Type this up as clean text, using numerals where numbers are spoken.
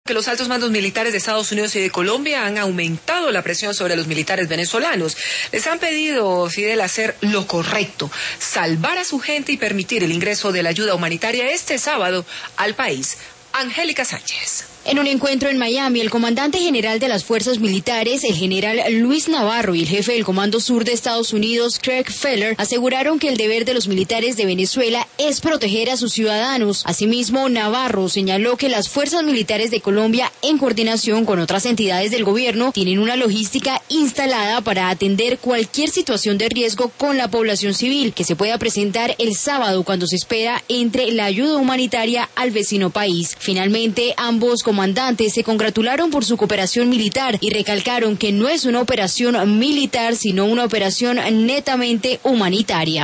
Que los altos mandos militares de Estados Unidos y de Colombia han aumentado la presión sobre los militares venezolanos. Les han pedido, Fidel, hacer lo correcto, salvar a su gente y permitir el ingreso de la ayuda humanitaria este sábado al país. Angélica Sánchez. En un encuentro en Miami, el comandante general de las fuerzas militares, el general Luis Navarro, y el jefe del Comando Sur de Estados Unidos, Craig Feller, aseguraron que el deber de los militares de Venezuela es proteger a sus ciudadanos. Asimismo, Navarro señaló que las fuerzas militares de Colombia, en coordinación con otras entidades del gobierno, tienen una logística instalada para atender cualquier situación de riesgo con la población civil que se pueda presentar el sábado cuando se espera entre la ayuda humanitaria al vecino país. Finalmente, ambos comandantes se congratularon por su cooperación militar y recalcaron que no es una operación militar, sino una operación netamente humanitaria.